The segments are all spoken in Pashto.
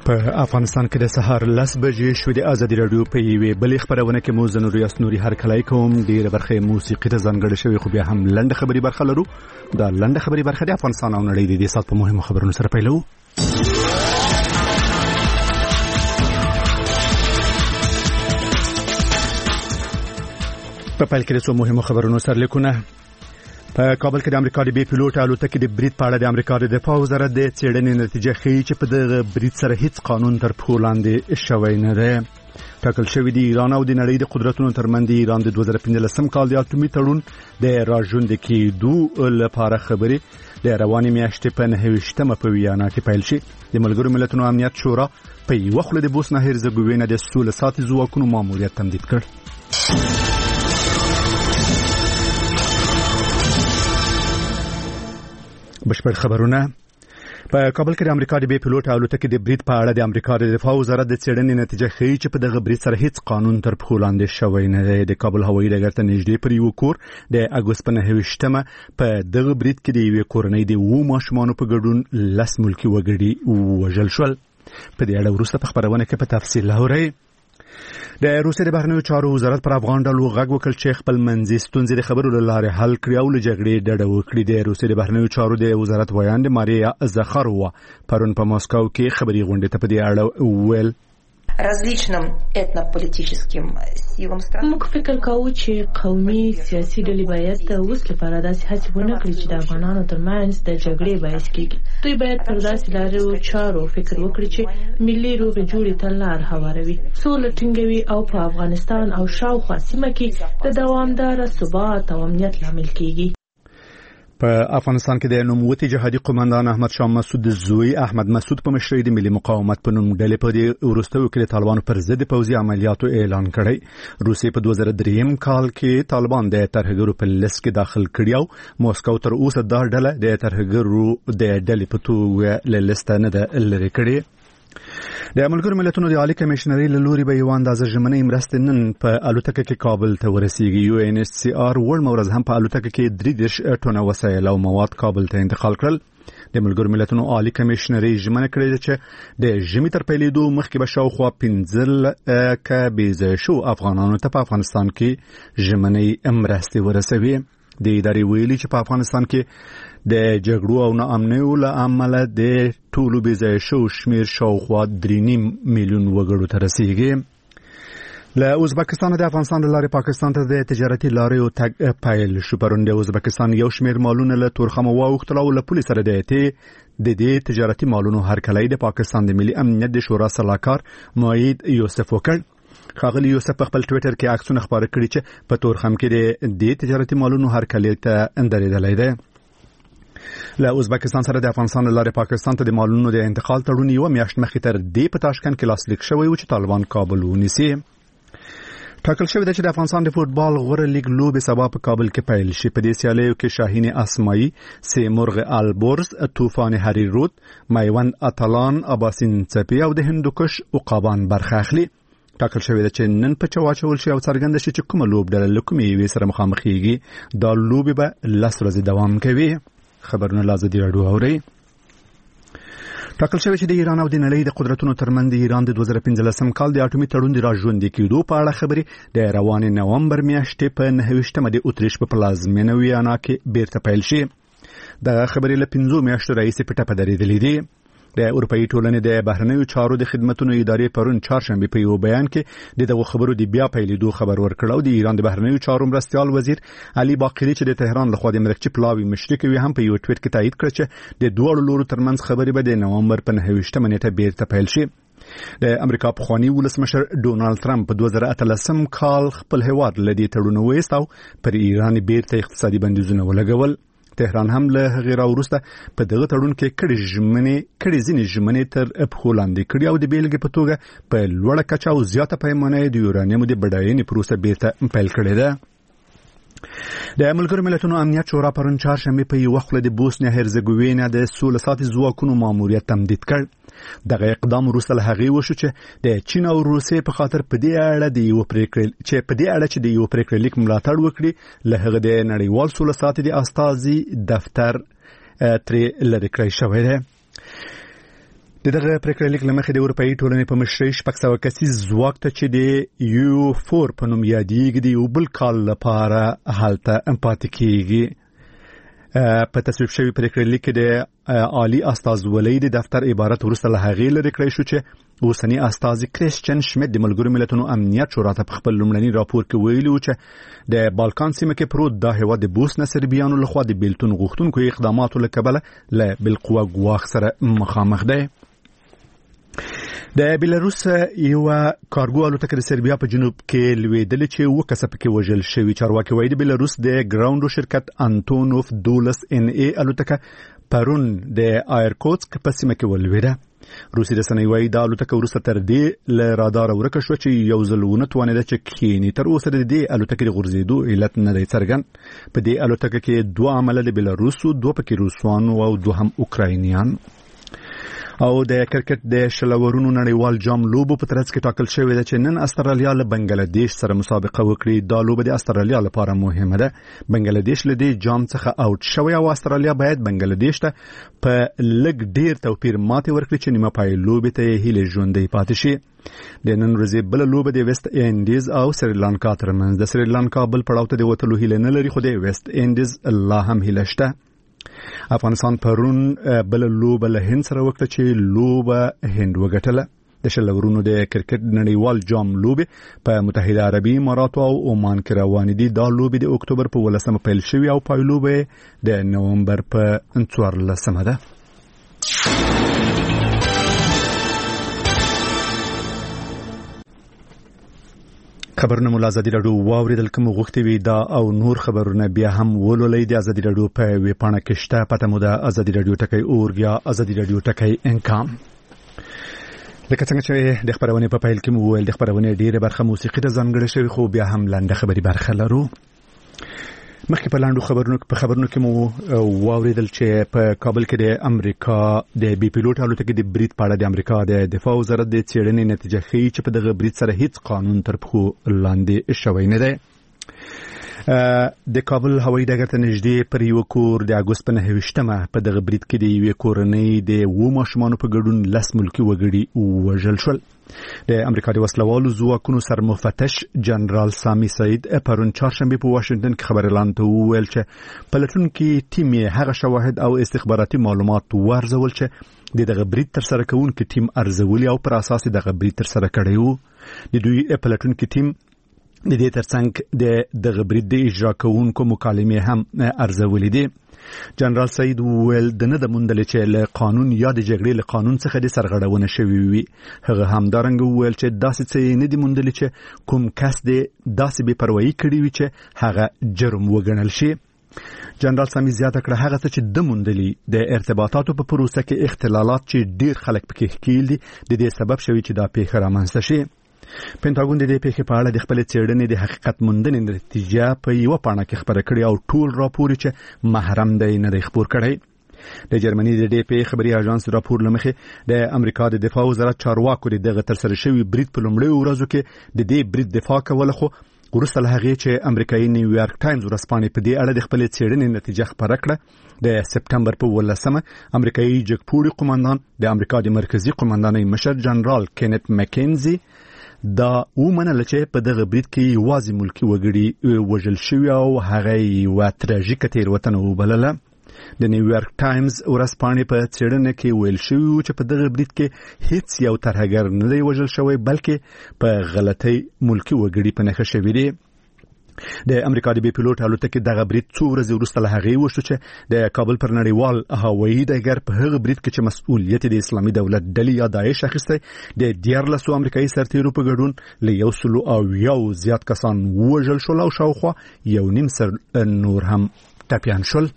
په افغانستان کې د سهار 10 بجې شوې د ازادي رادیو په یوې بلې خبرونه کې مو زنور یاسنوري هرکلی کوم. ډیره برخه موسیقي ته ځانګړې شوی، خو بیا هم لنډه خبري برخه لرو. دا لنډه خبري برخه د افغانستان او نړۍ د دې سات په مهمو خبرونو سره پیلو. په پیل کې د څو مهمو خبرونو سره لیکونه. په کابل کې د امریکا د بي پيلوټ الوتکې د برید په اړه د امریکا د دفاع وزارت د څېړنې نتیجه ښیي چې په دغه برید سره هیڅ قانون تر پښو لاندې شوی نه دی. ټاکل شوی دی ایران او د نړۍ د قدرتونو ترمنځ د ایران د 2015 کال د اټومي تړون د راژوندي کېدو لپاره خبرې د روانې میاشتې په 29مه په ویانا کې پیل شي. د ملګرو ملتونو امنیت شورا په یوه خوله د بوسنیا هرزګوینه د سولې ساتي ځواکونو ماموریت تمدید کړ. بشپړ خبرونه. په کابل کې د امریکا د بي پيلوټ الوتکې د برید په اړه د امریکا د دفاع وزارت د څېړنې نتیجه ښیي چې په دغه برید سره هیڅ قانون تر پښو لاندې شوی نه دی. د کابل هوایي ډګر ته نږدې پر یو کور د اګوست په 29مه په دغه برید کې د یوې کورنۍ د 2 ماشومانو په ګډون 10 ملکي وګړي وژل شول. په دې اړه وروسته په خبرونه کې په تفصیل اورئ. د روسیې د بهرنیو چارو وزارت پر افغان ډلو غږ وکړ چې خپل منځي ستونزې د خبرو له لارې حل کړي او له جګړې ډډه وکړي. د روسیې د بهرنیو چارو د وزارت ویاند ماریا زخاروا پرون په ماسکو کې خبري غونډې ته په دې اړه وویل. различным этнополитическим силам страны. موږ فکر کوو چې قومي سیاسي ډلې باید اوس لپاره داسې هڅې ونه کړي چې د افغانانو ترمنځ د جګړې باعث کېږي. دوی باید پر داسې لارو چارو فکر وکړي چې ملي روغې جوړې ته لار هواروي، سوله ټینګوي او په افغانستان او شاوخوا سیمه کې د دوامداره ثبات او امنیت لامل کېږي. په افغانستان کې د نوموتی جهادي قومندان احمد شاه مسعود زوی احمد مسعود په مشرۍ د ملي مقاومت په نوم ډلې په دې وروستیو کې د طالبانو پر ضد پوځي عملیاتو اعلان کړی. روسیې په 2003 کال کې طالبان د ترهګرو په لیست کې داخل کړی او موسکو تر اوسه دا ډله د ترهګرو د ډلې په توګه له لیست نه ده لرې کړې. د ملګرو ملتونو د عالی کمشنري له لوري به یو اندازه ژمنې مرستې نن په الوتکه کې کابل ته ورسیږي. UNHCR وړ ورځ هم په الوتکه کې 3 ټنه وسایل او مواد کابل ته انتقال کړل. د ملګرو ملتونو عالی کمشنري ژمنه کړې چې د ژمي تر پیلېدو مخکې به شاوخوا 15 کبیزه شو افغانانو ته په افغانستان کې ژمنې مرستې ورسوي. د ادارې ویلي چې په افغانستان کې د جګړو او ناامنیو له امله د ټولو بېځایه شو شمیر شاوخوا 3.5 میلیون وګړو ته رسیږي. له ازبکستان د افغانستان لارې پاکستان ته د تجارتي لارې تګ پیل شو. پرون د ازبکستان یو شمیر مالونه له تورخم واوښتل او له پولیس سره د دې تجارتي مالونو هرکلی د پاکستان د ملي امنیت د شورا سلاکار مؤید یوسف وکړ. خاغلی یوسف په خپل ټویټر کې عکسونه خپاره کړي چې په تورخم کې د تجارتي مالونو هرکلی ته اندرېدلی دی. له ازبکستان سره د افغانستان لارې پاکستان ته د مالونو د انتقال تړون یو میاشت مخکې تر دې په تاشکند کې لاسلیک شوی و چې طالبان کابل ونیسي. ټاکل شوی دی چې د افغانستان د فوټبال غوره لیګ لوبې سبا په کابل کې پیل شي. په دې سیالیو کې شاهین اسماعی، سیمرغ البرز، طوفان هریرود، میوند اتلان، اباسین څپې او د هندوکش عقابان برخه اخلي. ټاکل شوی دی چې نن په چواچول شي او څرګنده شي چې کومه لوبډله له کومې یوې سره مخامخېږي. دا لوبې به 10 ورځې دوام کوي. خبرونه لازم دی راډیو اوري. ټاکل شوی چې د ایران او د نړۍ د قدرتونو ترمنځ د ایران د 2015 کال د اټومي تړون د راژوندي کېدو په اړه خبرې د روانې نومبر میاشتې په 29مه د اتریش په پلازمینه ویانا کې بیرته پیل شي. دغه خبرې له 5 میاشتو راهیسې په ټپه درېدلې دي. د اروپאי ټولنې د بهرنیو چارو د خدماتو ادارې پرون چهارشنبه په یو بیان کې دغه خبرو د بیا پیلېدو خبر ورکړ او د ایران د بهرنیو چارو مرستیال وزیر علي باقری چې د تهران له خوا د مرکچی پلاوی مشرک وي هم په یو ټویټ کې تایید کړ چې د دوه لورو ترمنځ خبرې به د نومبر په 29مه نیټه بیرته پیل شي. د امریکا پخوانی ولسمشر ډونالد ترامپ په 2013 کال خپل هیواد لدی تړون وېست او پر ایران بیرته اقتصادي بندیزونه ولګول. تهران هم له غیر وروسته په دغه تړون کې کړي ځینې ژمنې تر پښو لاندې کړي او د بیلګې په توګه په لوړه کچه او زیاته پیمانه د یورانیم د بډاینې پروسه بیرته پیل کړې ده. د ملګرو ملتونو امنیت شورا پرون چهارشنبه په یو وخت د بوسنیا هرزګوینه د سولې ساتي ځواکونو ماموریت تمدید کړ. دغه اقدام وروسته له هغې وشو چې د چین او روسیې په خاطر په دې اړه د یو پریکړه لیک ملاتړ وکړي. له هغه د نړیوال سولې ساتي د استازي دفتر ترې لرې کړی شوی دی. دغه پریکړه لیک لمخې د اروپאי ټولنې په مشرۍ 600 کسیز ځواک ته چې د U4 په نوم یادېږي د یو بل کال لپاره هلته پاتې کیږي. په تصویب شوی پریکړه لیک د عالی استازولۍ د دفتر عبارت ورسته له هغې لري کړی شو چې اوسنی استازي کریسچن شمیت د ملګرو ملتونو امنیت شورا ته په خپل لومړني راپور کې ویلي و چې د بالکان سیمه کې پروت دا هیواد د بوسنه سربیانو لخوا د بیلتون غوښتونکو اقداماتو له کبله له بالقوه ګواښ سره مخامخ دی. د بیلاروس یو کارګو الوتکه د سربیا په جنوب کې لویدلې چې وکسه پکې وژل شوی. چارواکي وایي د بیلاروس د ګراوندو شرکت انټونوف دولس NA الوتکه پرون د آیرکوتسک په سیمه کې ولویده. روسي رسنۍ وایي د الوتکه وروسته تر دې له رادار ورکه شو چې یو ځل ونه توانیده چې کینی. تر اوسه د دې الوتکې د غورځېدو علت نه دی څرګند. په دې الوتکه کې 2 عمله د بیلاروس او 2 پکې روسوانو او 2 هم اوکراینیان. او د کرکټ د شلورونو نړیوال جام لوبو په ترڅ کې ټاکل شوی دی چې نن استرالیا له بنگلاديش سره مسابقه وکړي. دا لوبه د استرالیا لپاره مهمه ده. بنگلاديش له دې جام څخه اوټ شوی او استرالیا باید بنگلاديش ته په لږ ډیر توپیر ماتې ورکړي چې نیمه پای لوبې ته هیله ژوندۍ پاتې شي. د نن ورځې بل لوبه د ویسټ انډیز او سریلانکا ترمنځ. د سریلانکا بل پړاو ته د وټلو هیله نه لري خو د ویسټ انډیز الله هم هیله شته. افغانستان پرون بل لوبه له هند سره وکړه چې لوبه هند وګټله. د شلورونو د کرکټ نړیوال جام لوبې په متحده عربي اماراتو او عمان کې روان دي. دا لوبې د اکتوبر په 18 پیل شوې او پای لوبه د نومبر په 14 ده. خبرونه مول ازادي رادیو واوریدل کوم غوښتي وي دا او نور خبرونه بیا هم ولولئ د ازادي رادیو په ویب پاڼه کې شته. پته مو ده ازادي رادیو ټکی اورګ یا ازادي رادیو ټکی انکام. لکه څنګه چې د خبرونه په پیل کې مو ویل د خبرونه ډیره برخه موسیقي ته ځانګړې شوی خو بیا هم لاندې خبري برخه لرو. مخکې په لاندو خبرونو کې مو واوریدل چې په کابل کې د امریکا د بي پيلوټ الوتکې د برید په اړه د امریکا د دفاع وزارت د څېړنې نتیجه ښیي چې په دغه برید سره هیڅ قانون تر پښو لاندې شوی نه دی. د کابل هوایي ډګر ته نږدې پر یو کور د اګوست په 9 په دغه برید کې د یوې کورنۍ د 2 ماشومانو په ګډون 10 ملکي وګړي وژل شول. د امریکا د وسلوالو ځواکونو سرمفتش جنرال سامي سعید پرون چهارشنبه په واشنگټن کې خبر اعلان ته وویل چې پلټونکي ټیم یې هغه شواهد او استخباراتي معلومات ورزول چې دغه برید تر سره کوونکي ټیم ارزولي او پر اساس دغه برید تر سره کړی وو. د دوی پلټونکي ټیم د دې ترڅنګ د دغه برید د اجرا کوونکو مکالمې هم ارزولې دي. جنرال سعید ویل د نه د مندل چې له قانون یا د جګړې له قانون څخه د سرغړونه شوی وي. هغه هم دارنګ ویل چې داسې څه نه دی مندل چې کوم کس د داسې بې پروايي کړی وي چې هغه جرم وګڼل شي. جنرال سامي زیاته کړه هغه څه چې د مندلي د ارتباطاتو په پروسه کې اختلالات چې ډیر خلک پکې ښکیل دي د دې سبب شوی چې دا پیښه رامنځته شي. پینټاګون د دې پیښې په اړه د خپل څېړنې د حقیقت موندنې نتیجه په یو پاڼه کې خبره کړې او ټول راپور چې محرم دی نه دی خبر کړی. د جرمني د دې پیښې خبري اژانس راپور لمخې د امریکا د دفاع وزارت چارواکو دغه تر سره شوی برید په لومړي ورځو کې د دې برید دفاع کوله خو ورسره هغه چې امریکایي نیویارک ټایمز ورسپانې په دې اړه د خپل څېړنې نتیجه خبره کړه. د سپټمبر په 18 امریکایي جګپوړي قومندان د امریکا د مرکزی قومندانۍ مشر جنرال کینت مکینزي دا ومنل چې په دغه برید کې یوازې ملکی وګړي وژل شوي او هغه یو تراژیکه تېروتنه وبلله. د نیویارک ټایمز ورځپاڼې په څېړنه کې ویل شوي چې په دغه برید کې هیڅ یو ترهګر نه دی وژل شوی بلکې په غلطۍ ملکی وګړي په نښه شوي دي. د امریکا د بي پيلوټ الوتکې دغه برید څو ورځې وروسته له هغې وشو چې د کابل پر نړیوال هوایي ډګر په هغه برید کې چې مسؤلیت د اسلامي دولت ډلې یا داعش اخیستی د 14 امریکایي سرتیرو په ګډون له 100 زیات کسان وژل شول او شاوخوا 1.5 سر نور هم ټپیان شول.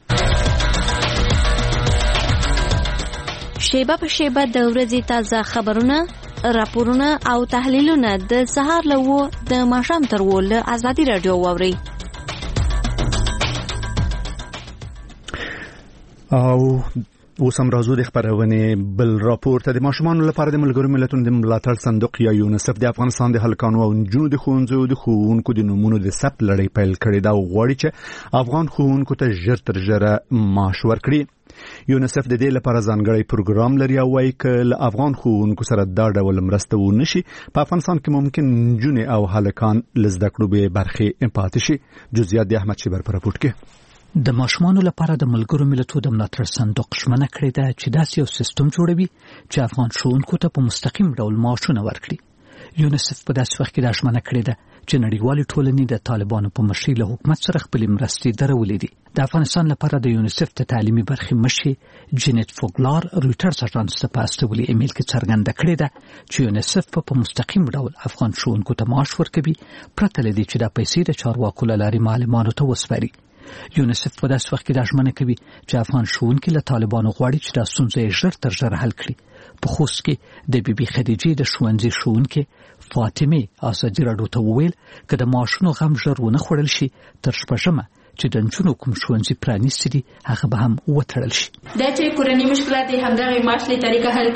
شیبه په شیبه د ورځې تازه خبرونه راپورونه او تحلیلونه د سهار له د ماښام تر له ازادي رادیو واوري. او اوس هم راځو د خبرونې بل راپور ته. د ماشومانو لپاره د ملګرو ملتونو د ملاتړ صندوق یا یونیسف د افغانستان د هلکانو او نجونو د ښوونځیو د ښوونکو د نومونو د ثبت لړۍ پیل کړې ده او غواړي چې افغان ښوونکو ته ژر تر ژره معاش ورکړي. یونیسف د دې لپاره ځانګړی پروګرام لري او وايي چې له افغان ښوونکو سره دا ډول مرسته ونشي په افغانستان کې ممکن نجونې او هلکان له زده کړو به برخې پاتې شي. جزئیات د احمد شیبر په راپور کې. د ماشومانو لپاره د ملګرو ملتونو د ملاتړ صندوق ژمنه کړې ده چې داسې یو سیستم جوړوي چې افغان ښوونکو ته په مستقیم ډول معاشونه ورکړي. یونیسف په داسې وخت کې دا ژمنه کړې ده چې نړیوالې ټولنې د طالبانو په مشرۍ له حکومت سره خپلې مرستې درولې دي. د افغانستان لپاره د یونیسف د تعلیمي برخې مشر جینت فوګلار رويټرز اژانس ته په استولي ایمیل کې څرګنده کړې ده چې یونیسف په مستقیم ډول افغان ښوونکو ته معاش ورکوي پرته له دې چې دا پیسې د چارواکو له لارې معلمانو ته وسپاري. یونیسف په داسې وخت کې دا ژمنه کوي چې افغان ښوونکي له طالبانو غواړي چې دا ستونزه ژر تر ژره حل کړي. په خوست کې د بیبي خدیجې د ښوونځي ښوونکې فاطمه ازادي راډیو ته وویل چې د معاشونو غم ژر ونه خوړل شي تر شپږمه چې د نجونو کوم ښوونځي پرانیستي دي هغه به هم وتړل شي. دا چې کورنۍ مشکلات همدغه معاش له طریقه حل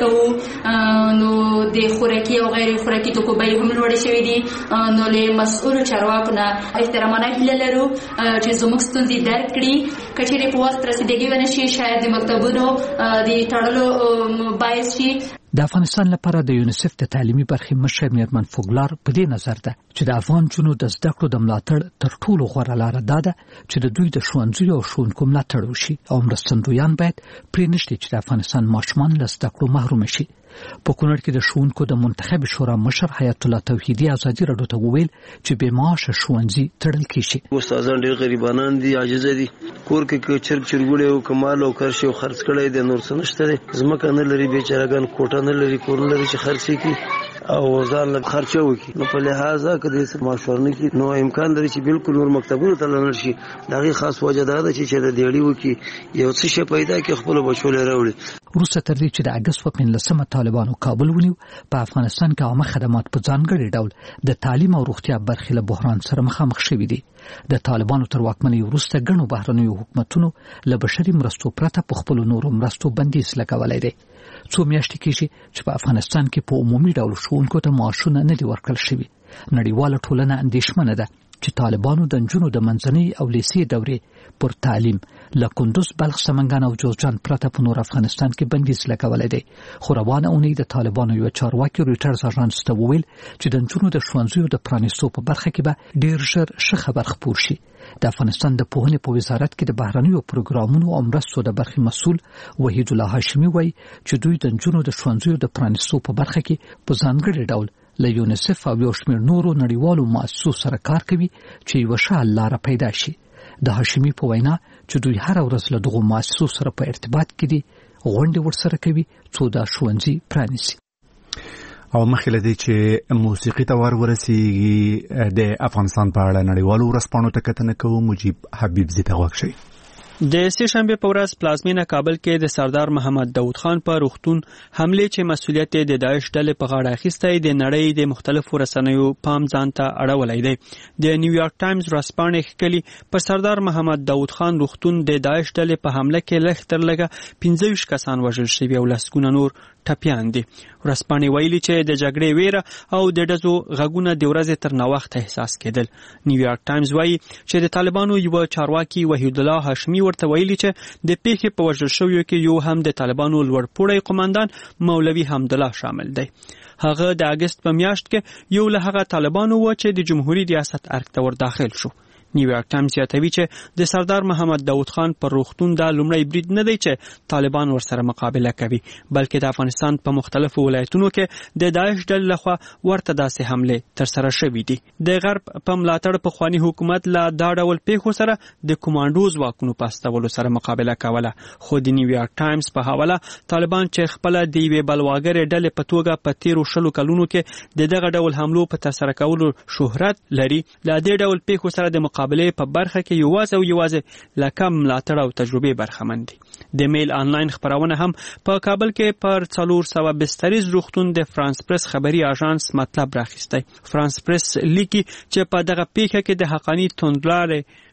کوو نو د خوراکي او غیر خوراکي توکو بیې هم لوړې شوې دي نو له مسؤلو چارواکو نه احترامانه هیله لرو چې زموږ ستونزې درک کړي. کچېرې په وخت رسیدګي ونه شي شاید د مکتبونو د تړلو باعث شي. د افغانستان لپاره د یونیسف د تعلیمي برخې مشر میرمن فوګلار په دې نظر ده چې د افغان جنونو د زده کړو د ملاتړ تر ټولو غوره لاره ده چې د دوی د ښوونځیو او ښوونکو ملاتړ وشي او مرستندویان باید پرې نشي چې د افغانستان ماشومان له زده کړو محروم شي. په کونړ کې د ښوونکو د منتخب شورا مشر حیات الله توحیدی ازادي راډیو ته وویل چې بې معاشه ښوونځي تړل کیږي. استادان ډېر غریبانان دي عاجز دي کور کې چرګ چرګوړي او کمال او کرشي او خرڅ کړي د نور څه نشته زمکه نه لري بیچارهګان کوټه نه لري کور نه لري چې خرڅي کی او ځان له خرچه وکي. نو په لحاظه کې د ماشورنه کې نو امکان لري چې بالکل نور مکتبونو ته لاړ شي. دغه خاص وجه ده چې د دیړی وکي یو څه شي پیدا کې خپل بچو لري وروړي. وروسته تر دې چې د اگست په 15مه طالبانو کابل ونیو په افغانستان کې عامه خدمات په ځانګړي ډول د تعلیم او روغتیا برخې له بحران سره مخامخ شوي دي. د طالبانو تر واکمنۍ وروسته ګڼو بهرنیو حکومتونو له بشري مرستو پرته په خپلو نورو مرستو بندیز لګولی دی. څو میاشتې کېږي چې په افغانستان کې په عمومي ډول ښوونکو ته معاشونه نه دي ورکړل شوي. نړیواله ټولنه اندېښمنه ده چې طالبانو د نجونو د منځنۍ او لیسې دورې پر تعلیم له کندوز بلخ سمنګان او جوزجان پرته په نور افغانستان کې بندیز لګولی دی. خو روانه اونۍ د طالبانو یو چارواکي رويټرز اژانس ته وویل چې د نجونو د ښوونځیو د پرانیستو په برخه کې به ډیر ژر ښه خبر خپور شي. د افغانستان د پوهنې په وزارت کې د بهرنیو پروګرامونو او مرستو د برخې مسؤل وحید الله هاشمي وایي چې دوی د نجونو د ښوونځیو د پرانیستو په برخه کې په ځانګړي ډول له یونیسف او یو شمېر نورو نړیوالو مؤسسو سره کار کوي چې یوه ښه حل لاره پیدا شي. د هاشمي په وینا چې دوی هر ورځ له دغو مؤسسو سره په ارتباط کې دي غونډې ورسره کوي څو دا ښوونځي پرانیسي. او مخکې له دې چې موسیقي ته ورسیږي د افغانستان په اړه نړیوالو ورځپاڼو ته کتنه کوو. مجيب حبیبزي ته غوږ شئ. د سه شنبه په ورځ پلازمینه کابل کې د سردار محمد داود خان په روغتون حمله چې مسؤلیت د داعش ډلې په غاړه اخیسته د نړۍ د مختلفو رسنیو پام ځان ته اړولای دی. د نیویارک ټایمز ورځپاڼې ښکلي په سردار محمد داود خان روغتون د داعش ډلې په حمله کې لږ تر لږه 15 کسان وژل شوي او لسګونه نور ټپیان دي. ورځپاڼې ویلي چې د جګړې ویره او د ډزو غږونه د ورځې تر ناوخته احساس کېدل. نیویارک ټایمز وایي چې د طالبانو یو چارواکي وحید الله هاشمي ورته ویلي چې د پیښې په وژل شویو کې یو هم د طالبانو لوړپوړی قوماندان مولوي حمدالله شامل دی. هغه د اگست په میاشت کې یو له هغه طالبانو و چې د جمهوریت ریاست ارګ ته ور داخل شو. نیویارک ټایمز یادوي چې د سردار محمد داود خان پر روغتون د لومړی برید نه دی چې طالبان ورسره مقابله کوي بلکې د افغانستان په مختلفو ولایتونو کې د داعش ډلې لخوا ورته داسې حمله ترسره شوې دي. د غرب په ملاتړ په خواني حکومت لا دا ډول پیښو سره د کمانډو ځواکونو په استولو سره مقابله کوله. خو د نیویارک ټایمز په حواله طالبان چې خپل د یوې بلواګرې ډلې په توګه په 13 کلونو کې د دغه ډول حملو په ترسره کولو شهرت لري لا دې ډول پیښو سره د مقابله په برخه کې یوازې لکم ملاتړ او تجربه برخمن دي. د میل آنلاین خبرونه هم په کابل کې پر 400 بستریز روغتون د فرانس پریس خبري اژانس مطلب راخسته. فرانس پریس لیکي چې په دغه پیښه کې د حقانی توندلارې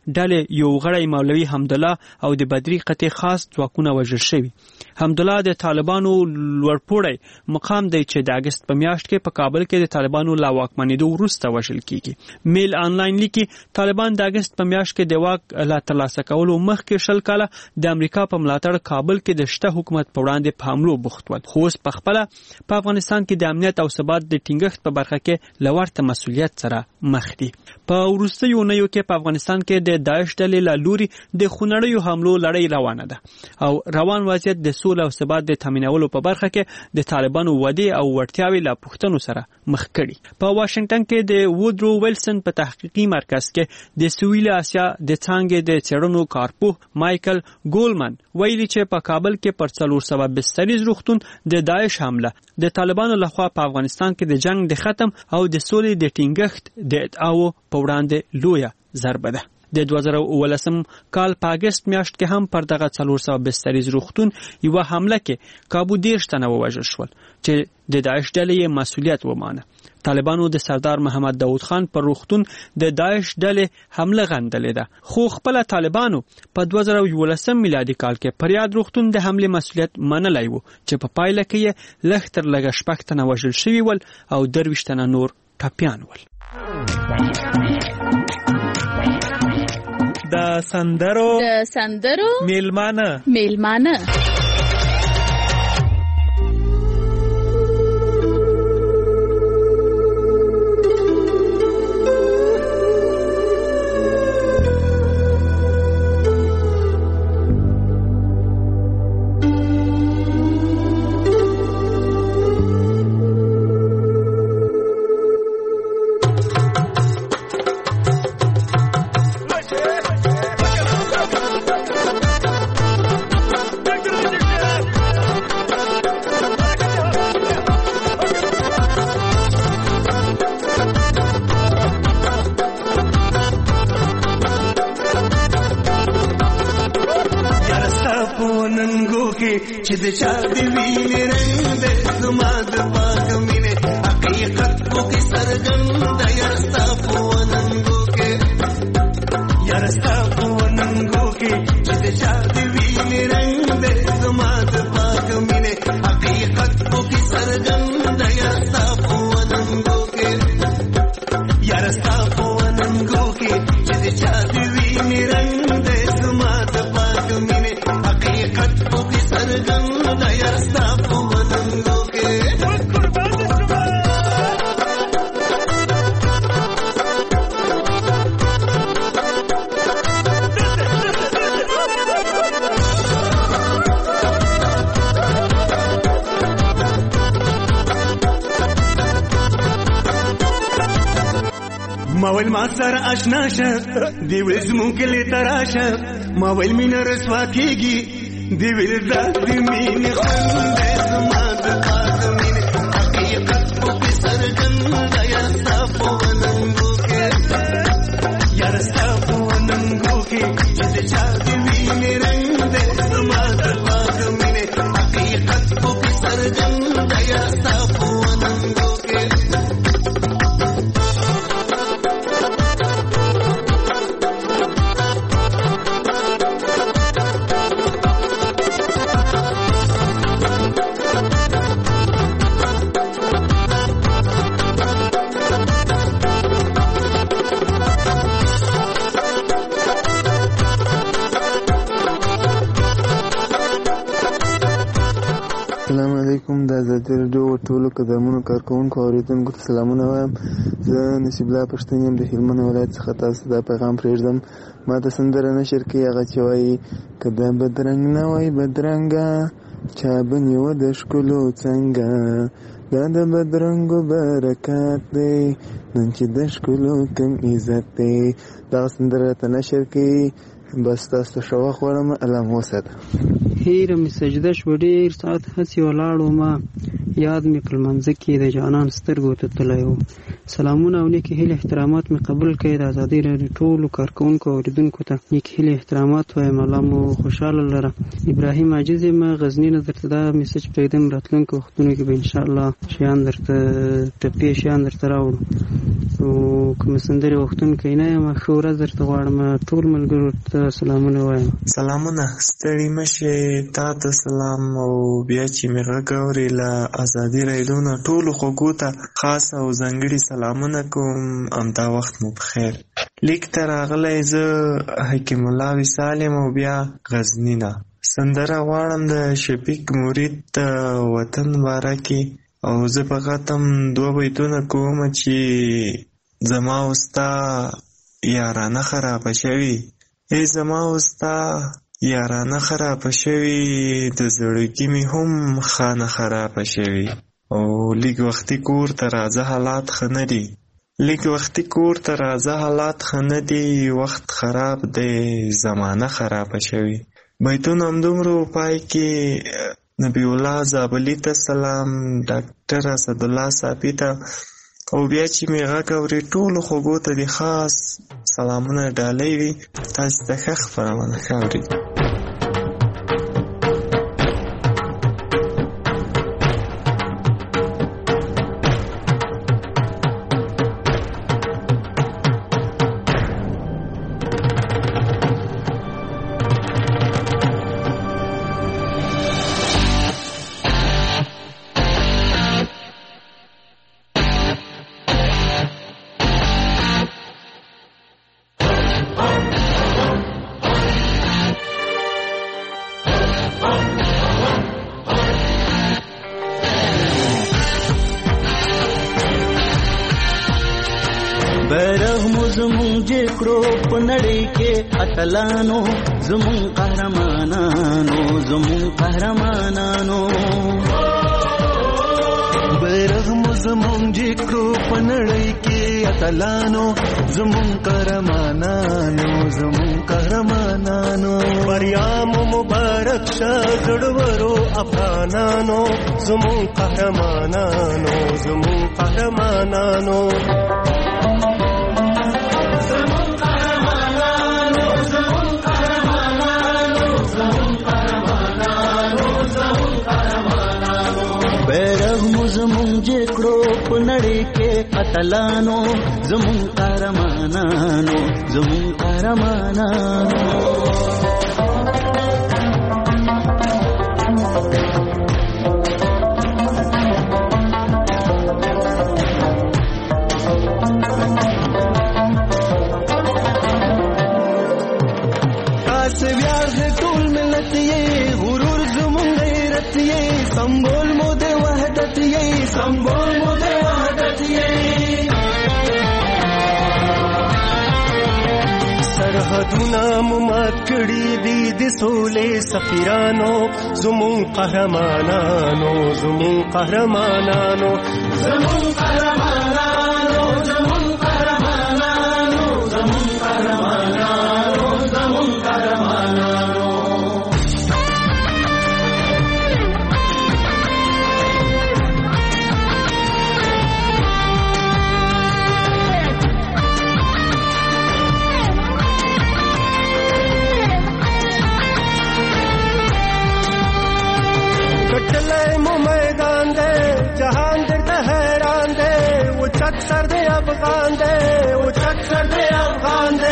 ډلې یو غړی مولوي حمدالله او د بدري قطې خاص ځواکونه وژل شوي. حمدالله د طالبانو لوړپوړی مقام دی چې د اګست په میاشت کې په کابل کې د طالبانو لا واکمنېدو وروسته وژل کیږي. میل آنلاین لیکي طالبان د اګست په میاشت کې د واک لا ترلاسه کولو مخکې 20 کاله د امریکا په ملاتړ کابل کې د شته حکومت په وړاندې په حملو بوخت ول. خو اوس په خپله په افغانستان کې د امنیت او ثبات د ټینګښت په برخه کې له ورته مسؤلیت سره مخ دي. په وروستیو اونیو کې په افغانستان کې د داعش ډلې له لوري د خونړیو حملو لړۍ روانه ده او روان وضعیت د سولې او ثبات د تامینولو په برخه کې د طالبانو وعدې او وړتیاوې له پوښتنو سره مخ کړي. په واشنگټن کې د وودرو ویلسن په تحقیقي مرکز کې د سویل اسیا د څانګې د څېړنو کارپوه مایکل ګولمن ویلي چې په کابل کې پر 400 بستریز روغتون د داعش حمله د طالبانو لخوا په افغانستان کې د جنگ د ختم او د سولې د ټینګښت د ادعاو په وړاندې لویه ضربه ده. د 2019 کال په اګست میاشت کې هم پر دغه 400 بستریز روغتون یو حمله کې کابو 10 تنه ووژل شول چې د داعش ډلې مسؤلیت ومانه. طالبانو د سردار محمد داود خان پر روغتون د داعش ډلې حمله غندلې ده، خو خپل طالبانو په 2011 میلادي کال کې پر یاد روغتون د حمله مسؤلیت منلی وو چې په پایله کې لږ تر لږه 6 تنه وژل شوي ول او 23 تنه نور ټپیان ول. د سندرو میلمانه چې د چا دی وینې رنګ د زما د پاک مینې حقیقت کو کې سرګند یار ستا په وننګو کې یار ستا په وننګو کې چې د چا دی وینې رنګ د زما د پاک مینې حقیقت کو کې سرګند یار ستا په وننګو کې یار ستا په وننګو کې چې د چا دی وینې رنګ د زما د پاک مینې حقیقت کو کې سرګند یار ستا په وننګو کې ما ویل ما سره آشنا شه دی ویل زمون کلی تراشه ما ویل مینه رسوا کیږي دی ویل دا دی مینه خوند زما د پاک مینه حقیقت په سرګند یار ستا په وننګو کې یار ستا په وننګو کې چې د چا دی وینې رنګ د زما د پاک مینه حقیقت په سرګند یار ستا په وننګو کې السلام علیکم. د آزادي راډیو ټولو قدمونو کارکوونکو اوریدونکو ته سلامونه وایم. زه نصیب الله پښتون یم د هلمند ولایت څخه تاسو دا پیغام پرېږدم. ما ته سندره نشر کوي هغه چې وایي که دا بدرنګ نه وای بدرنګه چا به نیوه د ښکلو څنګه دا د بدرنګو برکات دی نن چې د ښکلو کم عزت دی. دغه سندره ته نشر کوي. بس تاسو ته ښه وخت غواړم. الله مو وساته. هیره مې سجده شوه ډېر ساعت هسې ولاړ ومه یاد مې په لمانځه کې د جانان سترګو ته تللی و. سلامونه او نیکې هیلې احترامات مې قبول کړئ. د ازادۍ راډیو ټولو کارکوونکو او اوریدونکو ته نیکې هیلې احترامات وایم. الله مو خوشحاله لره. ابراهیم عاجز یم غزني نه درته دا میسج پرېږدم. راتلونکو وختونو کې به انشاءالله شیان درته ټپې شیان درته راوړو. او کوم سندرې وختونکی نه یم. ښه ورځ درته غواړم. ټول ملګرو ته سلامونه وایم. سلامونه ستړي مشې تا ته سلام. او بیا چې مې غږ اورې له ازادي راډیو نه ټولو خوږو ته خاص او ځانګړي سلامونه کوم. همدا وخت مو بخیر. لیک ته راغلی زه حکیم الله وصال یم او بیا غزني نه. سندره غواړم د شفیق مرید د وطن باره کې. او زه فقط هم 2 بیتونه کوم چې زما وستا یارانه خرابه شوي. ای زما وستا یارانه خرابه شوي، د زړګي مې هم خانه خرابه شوي. او لږ وختي کور ته راځه حالات ښه نه دي. لږ وختي کور ته راځه حالات ښه نه دي. وخت خراب دی زمانه خرابه شوي. بیتونه همدومره پای کې نبی الله زابلي ته سلام، ډاکټر اسدالله صافي ته. او بیا چې مې غږ اورې ټولو خوږو ته دې خاص سلامونه ډالۍ وي. تاسو ته ښه خپرونه ښه اورئ. اتلانو زمون قهرمانانو زمون قهرمانانو بیرغ مو زمون جکړو پنړی کې اتلانو زمون قهرمانانو زمون قهرمانانو بریا مو مبارک شه زړورو افغانانو زمون قهرمانانو زمون قهرمانانو زمون جکړو پنړی کې اتلانو زمون قهرمانانو زمون قهرمانانو تاسو بیا د ټول ملت یې غرور زمون غیرت یې سمبول مو د وحدت یې سمبول مو د وحدت یې سرحدونه مو مات کړي دي د سولې سفیرانو زمون قهرمانانو زمون قهرمانانو زمون قهرمانانو زمون قهرمانانو زمون قهرمانانو زمون قهرمانانو मैदान दे जहान दे हैरान दे वो चक सर दे अफगान दे वो चक सर दे अफगान दे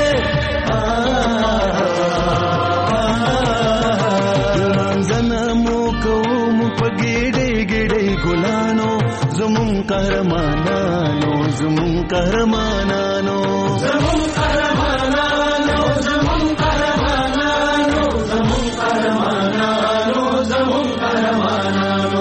जन्मो कौम पगेड़े गेड़े गुलानो जुमुन कहरमानानो जुमुन कहरमानानो जुमुन कहरमानानो जुमुन कहरमानानो जुमुन कहरमानानो जुमुन कहरमानानो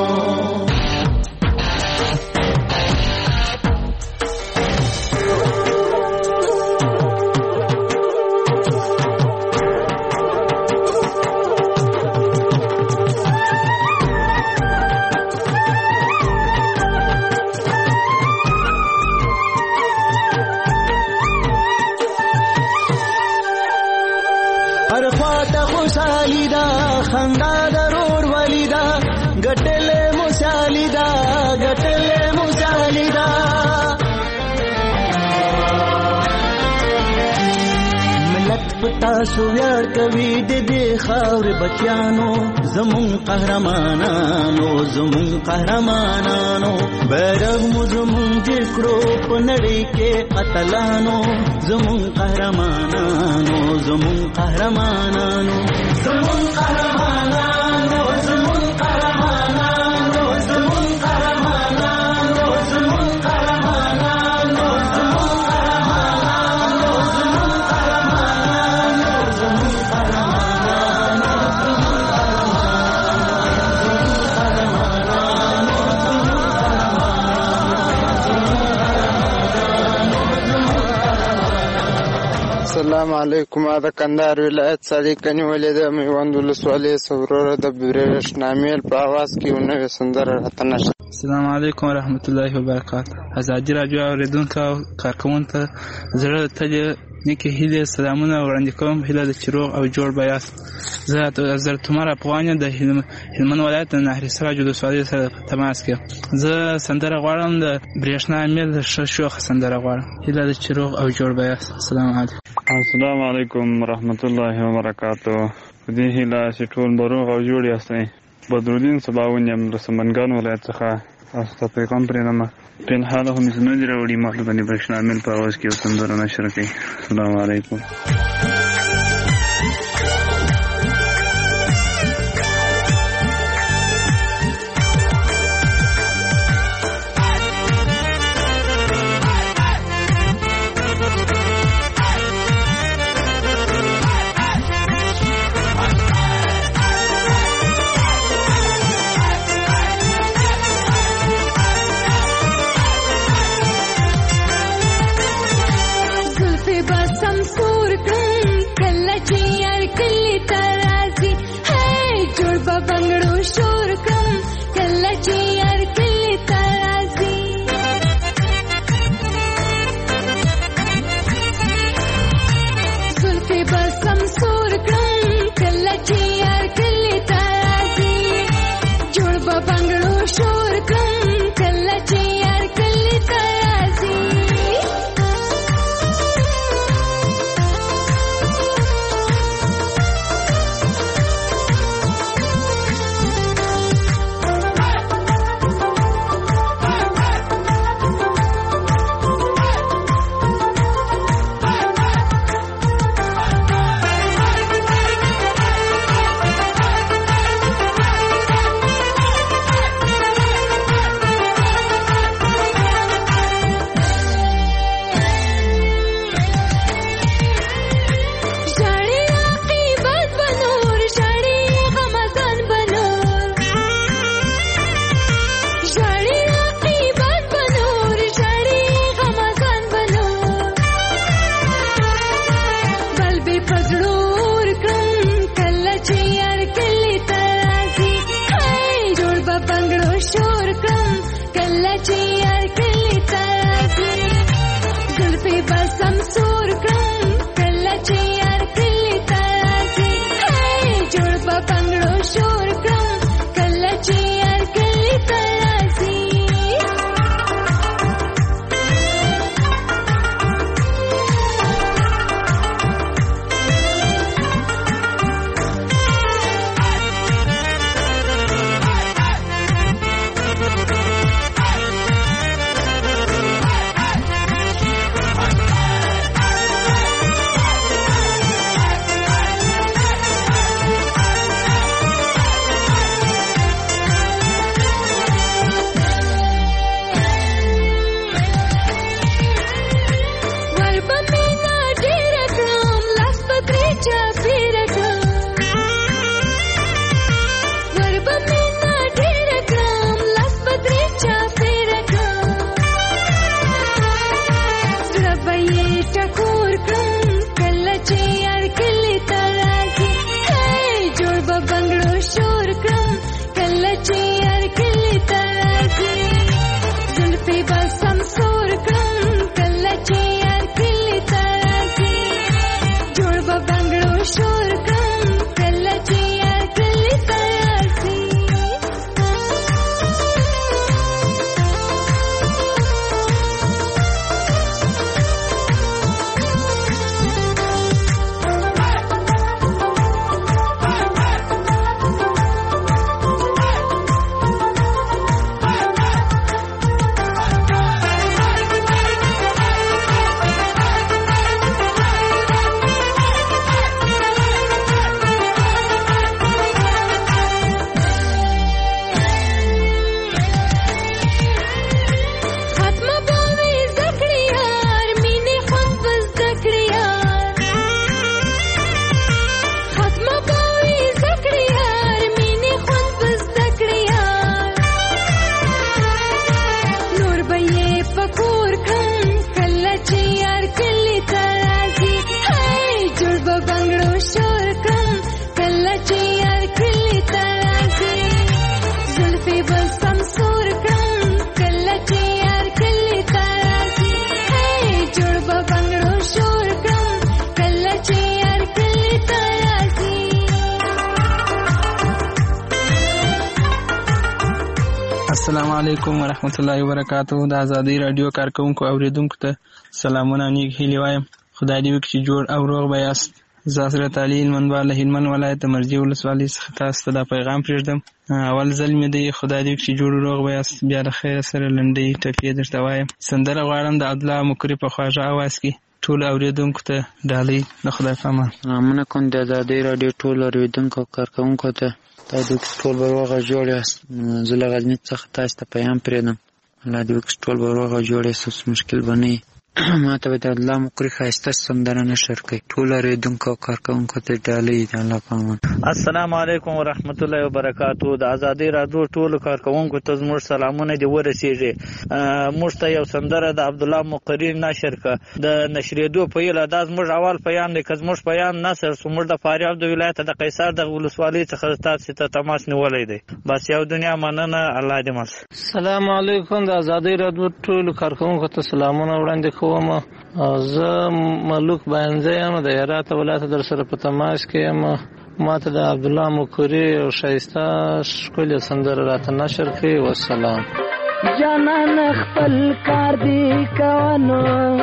خندا ضرور ولیدا ګټلې مو خالیدا ګټلې مزالیدا ملت پتا سو ویار کوي د دې خاور بچیانو زمون قهرمانانو بیرغ مو زمون جکړو په نړۍ کې اتلانو زمون قهرمانانو السلام علیکم. دا کندهار ولایت صادق کنی ولید میوند ولسوالۍ سورور د برېښنامیل په आवाज کې نوې سندره راته نشته. السلام علیکم ورحمت الله وبرکاته. ازادي راډیو اوریدونکو کارکوونکو زړه ته نیکی هیله سلامونه وړاندې کوم. هیله د چروغ او جوړ بیاست. زه حضرت عمر افغان د هلمند ولایت نهر سراج ولسوالۍ سره تماس کې. زه سندره غواړم د برېښنامیل شوخ سندره غواړم. هیله د چروغ او جوړ بیاست. السلام علیکم. السلام علیکم ورحمت الله وبرکاته. دې هیله چې ټول بروغ او جوړ یاستئ. بدرالدین صباون یم د سمنګان ولایت څخه. تاسو ته پیغام پرېږدم په حال هم زموږ راوړي مخ باندې برېښنامیل په اواز کې سندره نشر کوي. السلام علیکم. علیکم ورحمت الله وبرکاتہ. د ازادي رادیو کارکونکو اوریدونکو ته سلامونه نیک هیلې وایم. خدای دې وکړي چې جوړ او روغ به یاست. زه حضرت علي هلمندوال له هلمند ولایت د مرجې ولسوالۍ څخه تاسو ته دا پیغام پرېږدم. اول ځل مې دی، خدای دې وکړي چې جوړ روغ به یاست. بیا د خیره سره لنډۍ ټپې درته وایم. سندره غواړم د عبدالله مکري په خواږه اواز کې ټول اوریدونکو ته ډالۍ د خدای په امان. سلامونه کوم د ازادي رادیو ټول اوریدونکو او کارکونکو ته. تاسو ټول به روغ او جوړ یاست. زه له غزني څخه تاسو ته پیغام پرېږدم. الله دې وکړي ټول به روغ او جوړ یاست، مشکل به نه وي. ما ته به د الله مکري ښایسته سندره نشر کوي. ټول اوریدونکو او کارکونکو ته ډالۍ د الله په امان. السلام علیکم ورحمت الله وبرکاتو. د ازادي رادیو ټول کارکونکو ته زموږ سلامونه دي ورسیږي. موږ ته یو سندره د عبدالله مکري نشر کا د نشریدو په یله دا زموږ اول پیام دی. که زموږ پیام نشر سو موږ د فاریاب د ولایت د قیصر د ولسوالۍ څخه تاسو ته تماس نیولای دی. بس یو دنیا مننه. الله دې مل. السلام علیکم. د ازادي رادیو ټول کارکونکو ته سلامونه وړاندې کوم. زه ملوک باینځه یم، د هرات ولایت در سره په تماس کې یم. ما ته د عبدالله مکري او ښایسته ښکلې سندره راته نشر کړي. والسلام. جانان خپل کار دی کوانو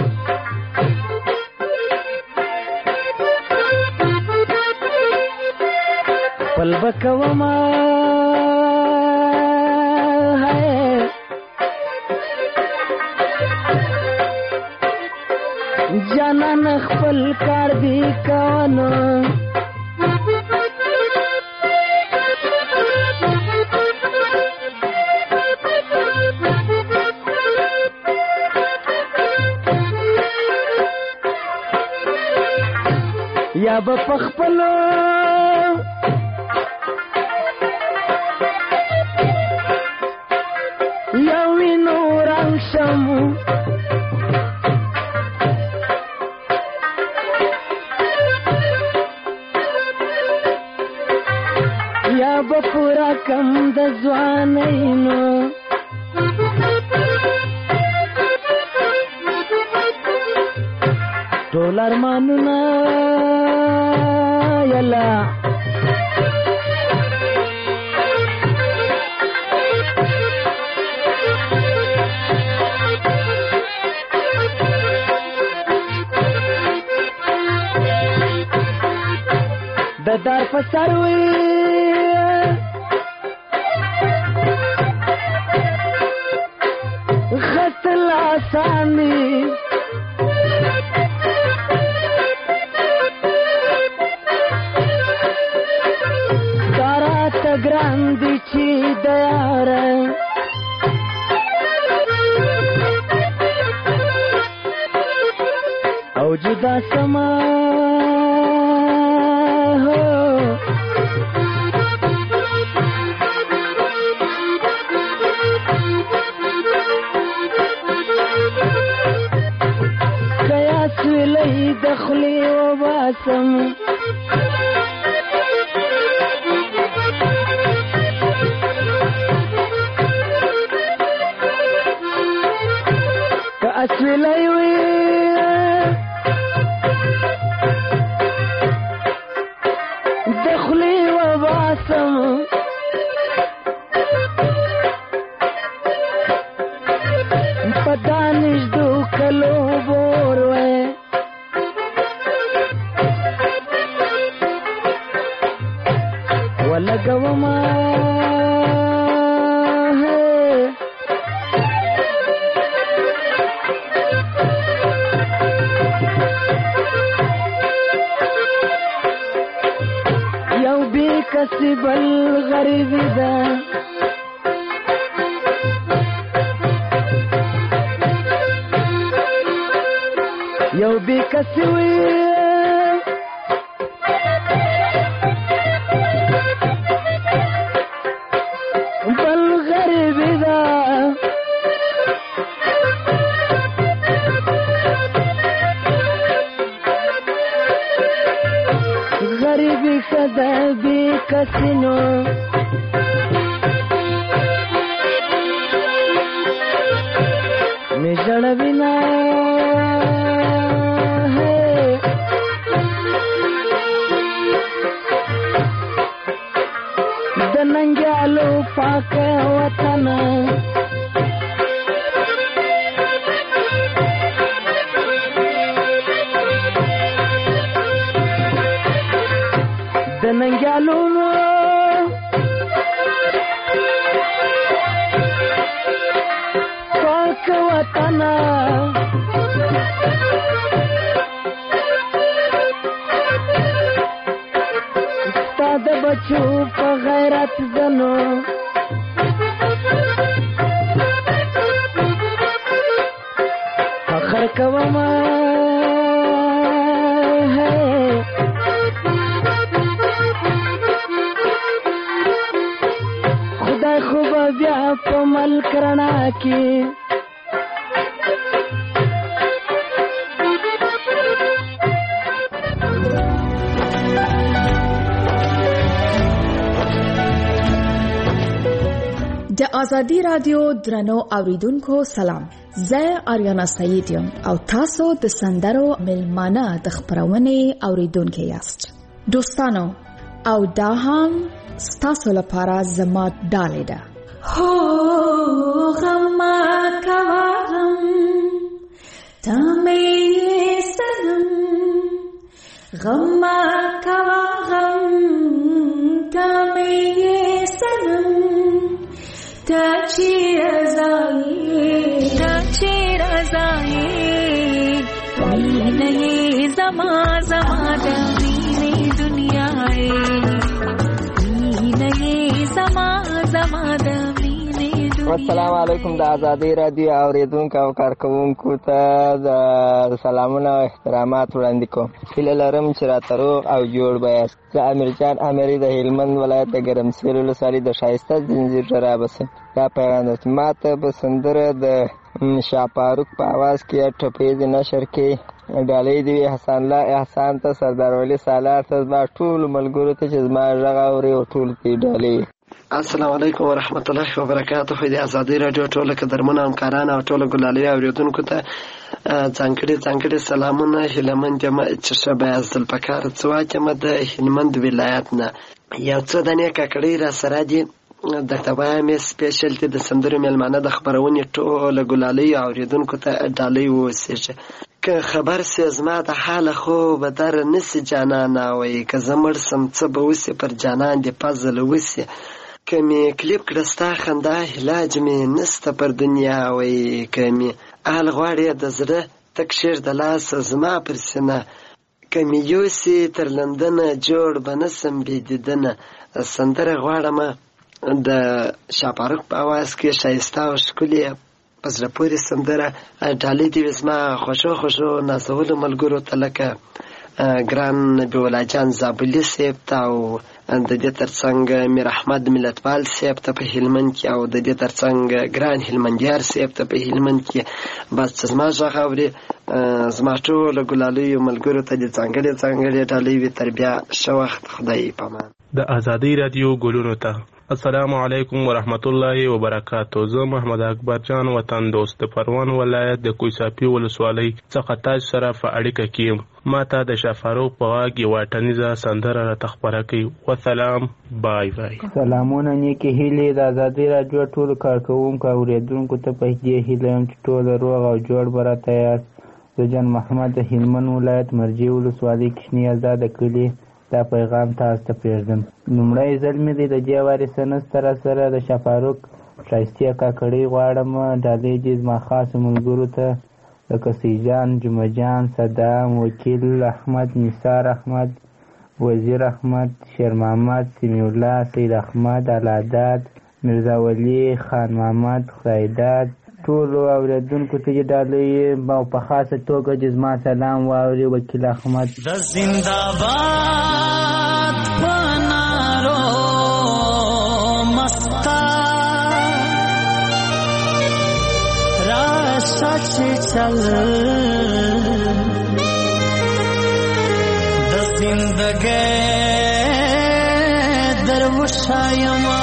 خپل بکوما جانان خپل کار دی کوانو یا به پخپلو یا وینو راشمو یا به پورا کم د ځوانینو ټول ارمانونه یلا د دار په سر وي غسل آسانی ګراندی چې د یار او جدا سما قیاس ویلی دخلی و باسم اسویلی وی دخلی و باسم پدانش دو کلو بور وی ولگو ما کسی بل غریبی دا یو بی کسی وی بل غریبی دا غریبی خدا بی کسینو می جړوینا د ننګالو پاک وطن ننګیالونو پاک وطن ستا د بچو په غیرت زنو فخر کوم خدای خو بیا په ملک رڼا کې د ازادي رادیو درنو اوریدونکو سلام. زه آریانا سعید یم او تاسو د سندرو ملمانه د خبرونې اوریدونکو یاست. دوستانو او دا هم ستاسو لپاره زما ډالۍ ده. هو غم کوم تمه سلام غم کوم تمه سلام تاچی رضایی وینه زما دنی دنیای وینه زما دنی. السلام علیکم. د ازادي رادیو اوریدونکو او کارکونکو ته د سلامونه او احترامات وړاندې کوم. هیله لرم چې راته روغ او جوړ بایاست. زه امیرجان امری د هلمند ولایت د ګرمسیر ولسوالۍ د ښایسته ځنځیر رابس. دا پیغام ده ما ته په سندره د شاپاروک په आवाज کې ټپیز نشر کې ډالۍ دی حسن الله احسان ته سردار ولی سالار ته ما ټول ملګرو ته چې ما ژغه اوري او ټول تی ډالۍ. السلام علیکم ورحمت الله وبرکاته. د ازادي رادیو ټول قدرمن همکاران او ټول ګلالي اوریدونکو ته ځانګړي سلامونه. هلمند جمع چې شبه ازل پکار څواچمه د هلمند ولایت نه یو څه د نه ککړی را سره دي د تبامه سپیشل د سندرو ملمانه د خبرونې ټول ګلالي اوریدونکو ته ډالۍ وسیږي. که خبر سي زما د حال خو به در نس جانان وي که زمړ سم څه به وسي پر جانان دی پزل وسي کمی کلیپ کړستا خندا علاج می نسته پر دنیا وي کمی ال غواړي د زړه تک شیر د لاس زما پر سینه کمی یوسي تر لندن جوړ بنسم بيدیدنه سندره غواړم د شاپاروک په आवाज کې شایسته او ښکلي پس راپورې سندره ډالۍ دی زما خوشو نازول ملګرو ته لکه ګران نبی الله جان زابلی صاحب ته او د دې ترڅنګ میر احمد ملتپال صاحب ته په هلمند کې او د دې ترڅنګ ګران هلمندیار صاحب ته په هلمند کې بس زما ژغ اوري زما ټول ګلالي ملګرو ته د ځانګړي ډالۍ وي تربیه شو وخت خدای پامان. د ازادي رادیو ګلونو ته السلام علیکم ورحمت الله وبرکاته. زه محمد اکبر جان وطن دوست پروان ولایت د کویساپی ولسوالۍ څخه تاسو سره په اړیکه کې ما ته د شفاروق په واګي واټنیزه سندره را تخبره کوي. والسلام بای بای. سلامونه نیکی هیلې د ازادي رادیو ټول کارکونکو اوریدونکو ته په دې هیله چې ټول روغ او جوړ براته یاست. زه جان محمد د هلمند ولایت مرجی ولسوالۍ کښنی آزاد کلی دا پیغام تاسو ته پرېږدم. لومړی ځل مې د دې وارثانه سره د شفاروق شایسته کاکړی غواړم ډالۍ دې زما خاص ملګرو ته لکه سیجان جمعجان صدام وکیل احمد نثار احمد وزیر احمد شیر محمد سمیع الله سید احمد علاداد مرزا ولی خان محمد خدایداد ټول اوریدونکو ته ډالۍ او په خاصه توګه د زما سلام واوري وکیل احمد. د زنده‌باد پنارو مستا راشه چې چل د زندګۍ دروشایما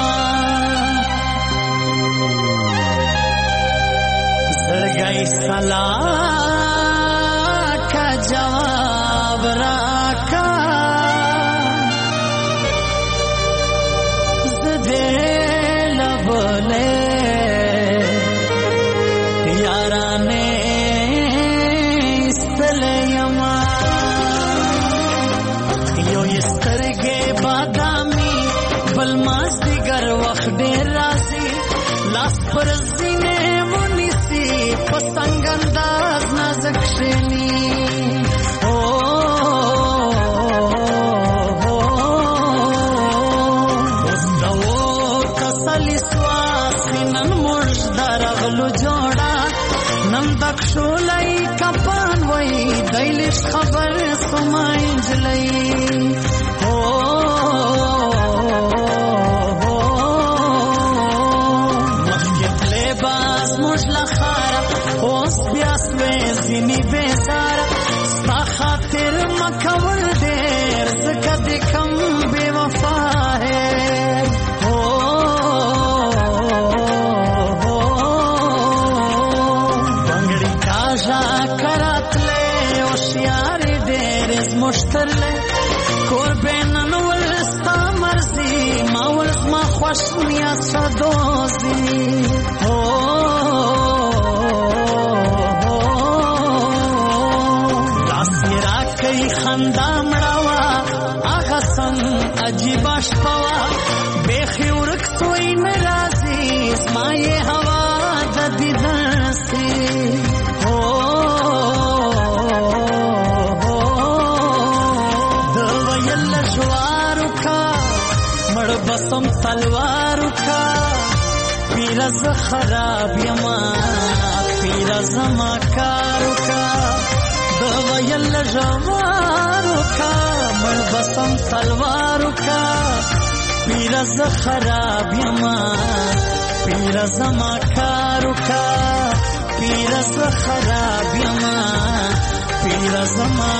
زړګی سلام کا جواب راکا زده لبله یارانه استلیما یو استرګې باد ډېر راځي لاس پر زینې ونیسي په څنګ انداز نازک کښېني اوس د اور تسلي سواسي نن موږ درغلو جوړه نن د کښولی کپان وی دی لږ خبر سوما نجلۍ زینی بیزارا ستا خاطر مکول دیر زکا دکم بے وفا ہے بنگڑی کاجا کرات لے اوشیار دیر از مشتر لے کور بینن ولستا مرزی ما ولس ما خوش نیاز شدوزی خندا مړوا هغه سم عجیب شپوا بیخي ورک سوی ناراضي زما یې هوا د دیدن سي د ویل جوارو کا مړ بسم تلوارو کا پیرز خراب یما پیرز ما کارو کا ویل جوارو کا مړ بسم تلوارو کا پیرز خراب یما پیرز ما کارو کا پیرز خراب یما پیرز ما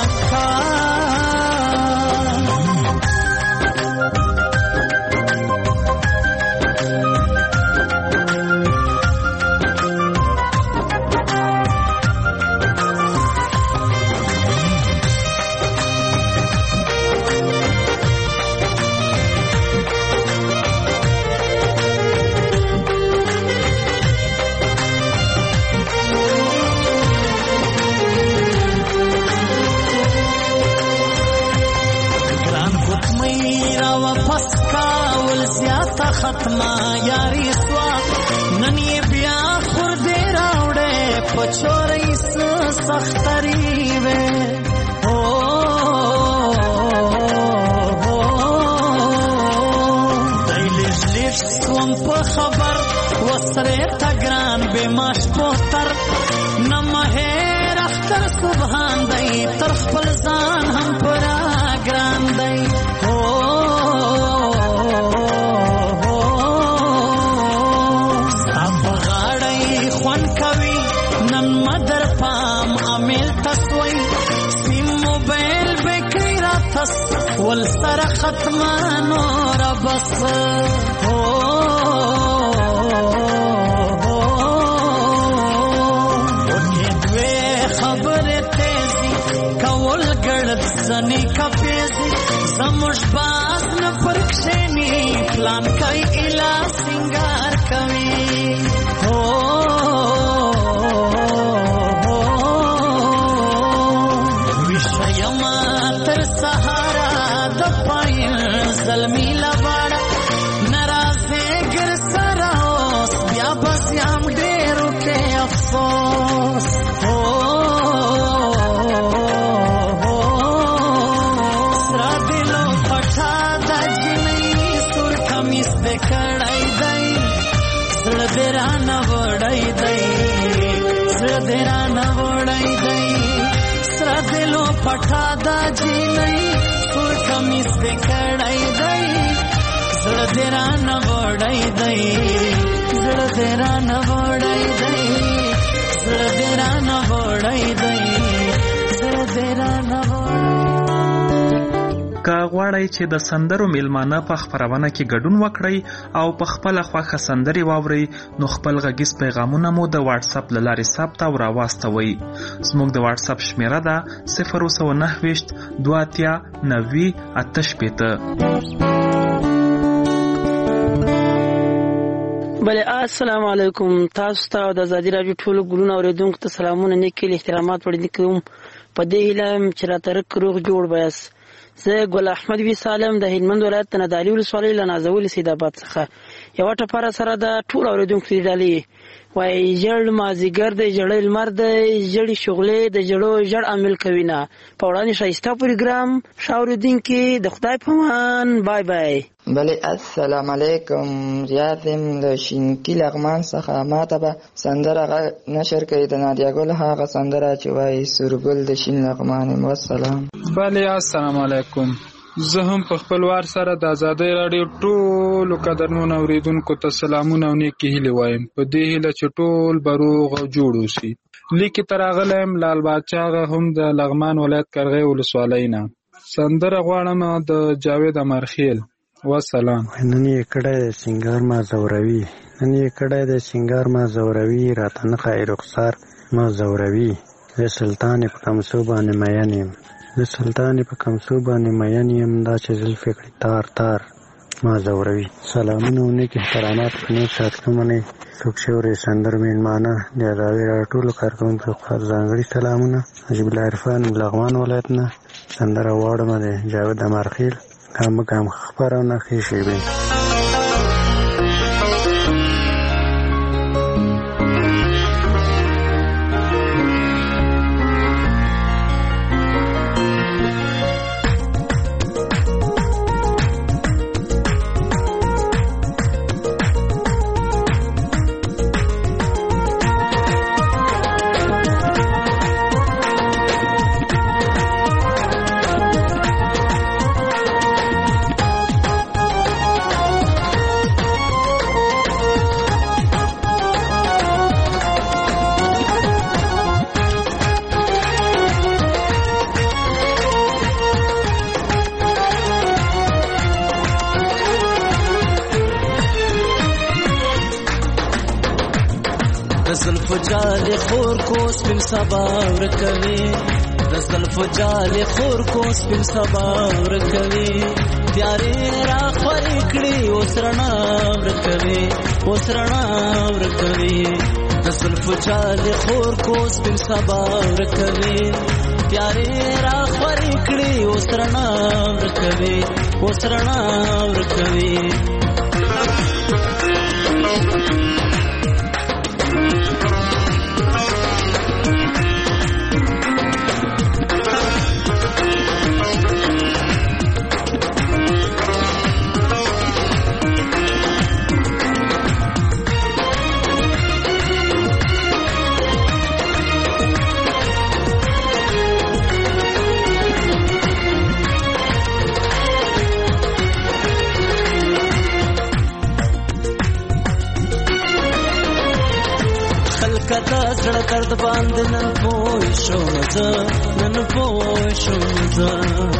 ختمه یاري سوا نن یې بیا خور دې راوړې په چورې سختري وې دی لږ لږ سوم په خبر وسرې ته ګران بې ماش پوتر نه مهر اختر سبحان دی تر خپل ځان هم پرا ګران دی ول سره ختمه نور بس وکې دوی خبرې تیزي کول ګړد زنې کپیزي زموږ باز نه پر کښېني پلان کوي اله سینګار کوي ویشیما تر سهارا زلمی لباڑا نرازے گر سراوس بیا بس یام ڈیرو کے افسوس سرا دلو پٹھا دا جنئی سور کمیس دے کڑائی دائی سر دیران وڑائی دائی سر دیران وڑائی دائی سرا دلو پٹھا دا جنئی سور کمیس دے کڑائی دائی زړه دې رانه وړی دی زړه دې رانه وړی دی زړه دې رانه وړی دی زړه دې رانه که غواړئ چې د سندرو میلمانه په خپرونه کې ګډون وکړئ او په خپله خوښه سندرې واورئ نو خپل غږیز پیغامونه مو د واتساپ له لارې ثبت او راواستوئ. زموږ د واتساپ شمیره ده 029 2 90 بله السلام علیکم. تاسو ته د ازادي راډیو ټولو ګلونو اوریدونکو ته سلامونه، نیکې احترامات وړاندې کوم. په دې هیله چې راته روغ جوړ بایاست. زه ګل احمد وی سالم د هلمند ولایت نادعلي ولسوالۍ له نازول سیدآباد څخه یو ټپره سره د ټول اوریدونکو ډالۍ وای جړ مازیګر د جړل مرد جړی شغلې د جړو جړ عمل کوینا په وړاندې شایسته پروګرام شاوریدونکو د خدای په امان بای بای. بله السلام علیکم. زیاتم له شینکی لغمان څخه ماته به سندره نشر کوي د نادیا ګل هغه سندره چې وایي سورګل د شین لغمان. والسلام. بله السلام علیکم. زه هم په خپل وار سره د آزادۍ راډیو ټولو قدرمنو اوریدونکو ته سلامونه او نیکې هیلې وایم په دې هیله چې ټول به روغ او جوړ اوسي. لیکې ته راغلی یم لال باچا هم د لغمان ولایت کرغی ولسوالۍ نه. سندره غواړم د جاوید امرخیل. والسلام. نن یې کړی سنگار ما زوروي، نن یې کړی د سنگار ما زوروي، راته نه ښایي رخسار ما زوروي. زه سلطان په کمسو باندې مین یم، زه سلطان په کمسو باندې مین یم، دا چې زلفې کړي تار تار ما زوروي. سلامونه او نیک احترامات په نیک ساتلو منئ. څوک چې اوري سندر میلمانه د ازادۍ راډیو ټولو کارکوونکو ته ځانګړي سلامونه. نجیب الله عرفان لغمان ولایت نه سندره غواړم د جاوید امرخیل. ګام خبرونه ښې شوې. جال خور کو سپین سبا ورکوي، د زلفو جال خور کو سپین سبا ورکوي، تیارې را خورې کړي اوس رڼا ورکوي، اوس رڼا ورکوي. د زلفو جال خور کو سپین سبا ورکوي، تیارې را خورې کړي اوس رڼا ورکوي، اوس رڼا ورکوي. کدا زړه درد باندې نن پوه شوم زه، نن پوه شوم زه.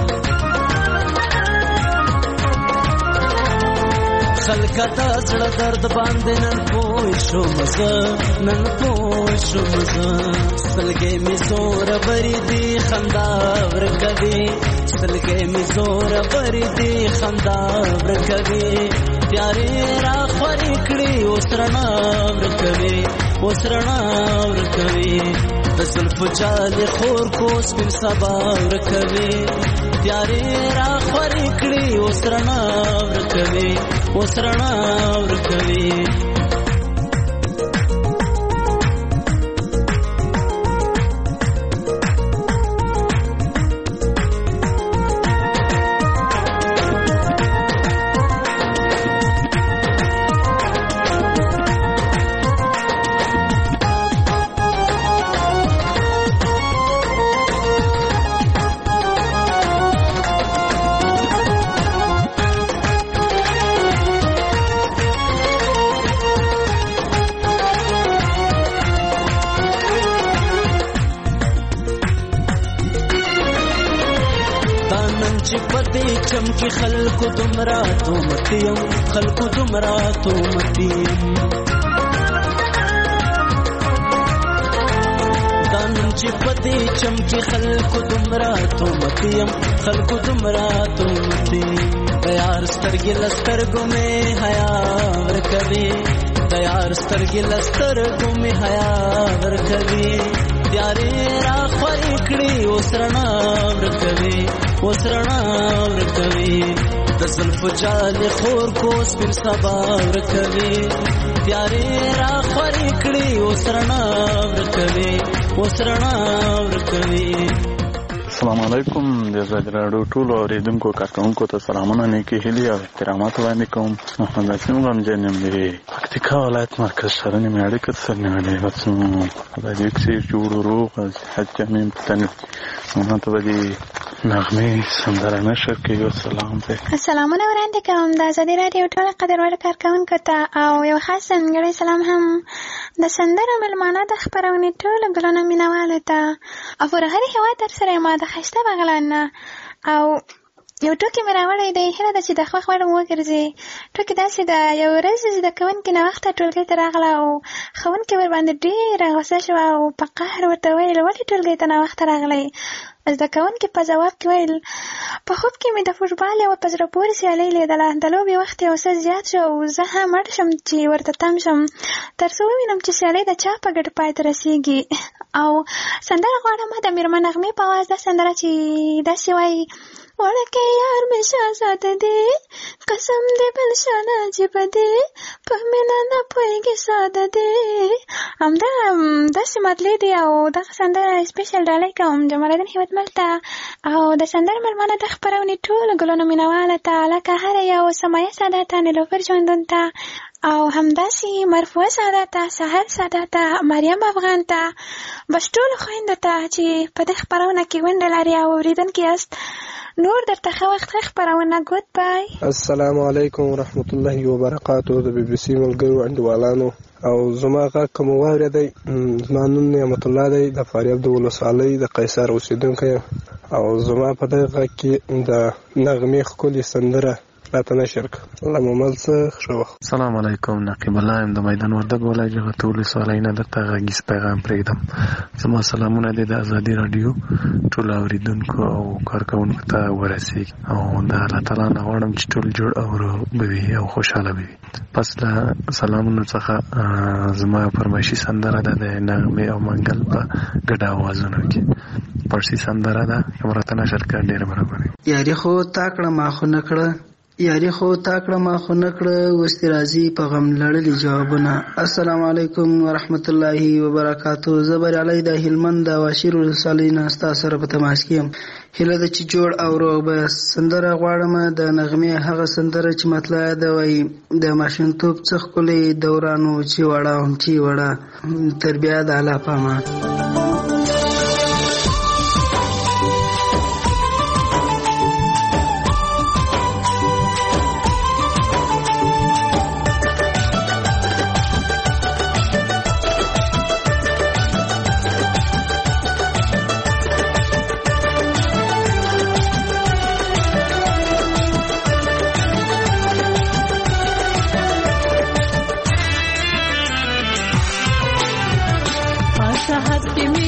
خلکه دا زړه درد باندې نن پوه شوم زه، نن پوه شوم زه. سلګې مې زور بری دي خندا ورکوي، سلګې مې زور بری دي خندا ورکوي. تیارې را خورې کړي اوس رڼا ورکوي، اوس رڼا ورکوي. د زلفو جال خور کو سپین سبا ورکوي، تیارې را خورې کړي اوس رڼا ورکوي، اوس رڼا ورکوي. چمکی خلکو دمرا تومتیم، خلکو دمرا تومتیم. دانم چې پدې چمکی خلکو دمرا تومتیم، خلکو دمرا تومتیم. تیار سترګې لسترګو مې حیا ورکوي، تیار سترګې لسترګو مې حیا ورکوي. تیارې را خورې کړي اوس رڼا ورکوي، وسرنا ورکوي د زلف جال خور کو سپین سبا ورکوي تیارې را خورې کړې وسرنا ورکوي وسرنا ورکوي. السلام علیکم د آزادي راډیو ټولو اورېدونکو کارکوونکو ته سلامونه نیکې هیلې او احترامات وړاندې کوم. محمد عاصم غمجن یم د پکتیکا ولایت مرکز ښارونې مې اړیکه سره نیولې بس خدای دې کښې جوړ روغ صحت جامع پتن ماته به دې نغمې سندره نشر کوي. سلام دی سلامونه وړاندې کوم د آزادي راډیو ټولو قدرمنو کارکوونکو ته او یو خاص ځانګړی سلام هم د سندرو مېلمانه د خپرونې ټولو ګلانو مینوالو ته او پر هر هېواد در سره ما د ښایسته بغلان نه او یو ټوکې مې راوړی دی. هیله ده چې د خوښ وړ وګرځي. ټوکې داسې ده، یو ورځ زده کوونکې ناوخته ټولګۍ ته راغله او ښوونکې ورباندې ډېره غوسه شوه او په قهر ورته ویل ولې ټولګۍ ته ناوخته راغلی. زده کوونکې په ځواب کې ویل په خوب کې مې د فوټبال یوه په زړه پورې سیالۍ لیدله. د لوبې وخت یو څه زیات شو او زه هم اړ شم چې ورته تم شم تر څو ووینم چې سیالۍ د چا په ګټه پای ته رسېږي. او سندره غواړم د میرمن نغمې په اواز دا سندره چې داسې وایي وړکې یار مې شهزاده دی قسم دې بل شان عجیبه دی په مینه نه پوهېږي ساده دی. همدا داسې مطلع دی او دغه سندره سپیشل ډالۍ کوم جمالدین هیوادمل ته او د سندرو مېلمانه د خپرونې ټولو ګلانو مینواله ته لکه هره یو سمایه ساده ته نیلوفر ژوندون ته او همداسې مرفوعه ساده ته سهر ساده ته مریم افغان ته بس ټولو خویندو ته چې په دې خپرونه کې ونډه لري او اورېدونکي یاست. نور درته ښه وخت ښه خپرونه. ګود بای. السلام علیکم ورحمت الله وبرکاتو. د بي بي سي ملګرو انډیوالانو او زما غږ که مو واورېدی زما نوم نعمت الله دی د فاریاب د ولسوالۍ د قیصر اوسېدونکی او زما په دغه غږ کې د نغمې ښکلې سندره راته نشر کړه. له مومل څخه ښه وخت. السلام علیکم نقیب الله یم د میدان وردګ ولایت جغتو ولسوالۍ نه درته غږیز پیغام پرېږدم. زما سلامونه دې د ازادي راډیو ټولو اورېدونکو او کارکوونکو ته ورسېږي او د الله تعالی نه غواړم چې ټول جوړ او روغ به وي او خوشحاله به وي. پس له سلامونو څخه زما فرمایشي سندره ده د نغمې او منګل په ګډه اوازونو کې پړسي سندره ده که مو راته نشر کړه ډېره برابر. یاري خو تا کړه ما خو نه کړه یاري خو تا کړه ما خو نه کړه اوس دې راځي په غم لړلي جوابونه. السلام علیکم ورحمت الله وبرکاتو. زه بریالی د هلمند د واشیر ولسوالۍ نه ستا سره په تماس کې یم. هیله ده چې جوړ او روغ به سندره غواړم د نغمې هغه سندره چې مطلع ده وایي د ماشومتوب څه ښکلی دورانو چې وړه هم چې وړه تر بیا د الله پامان. صحت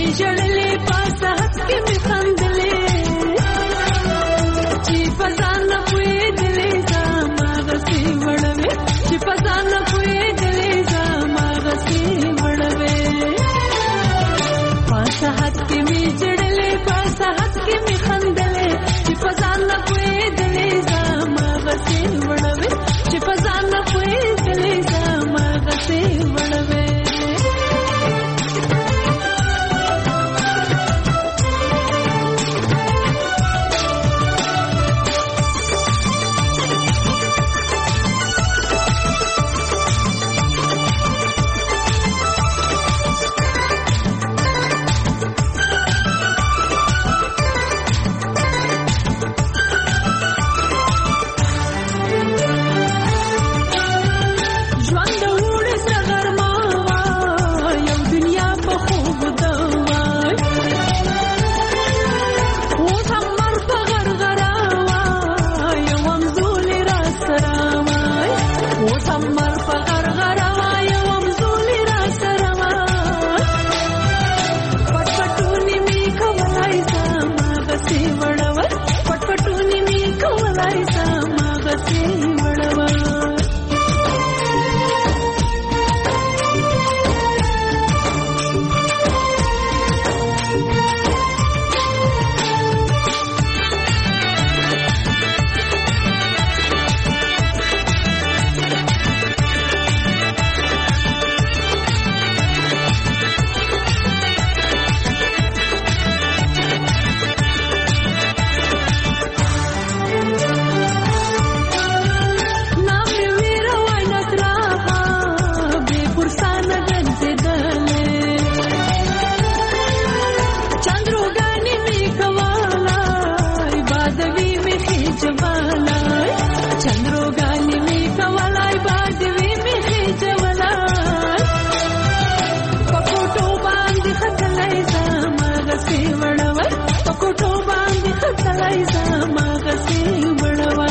وړای زما غسي وړوا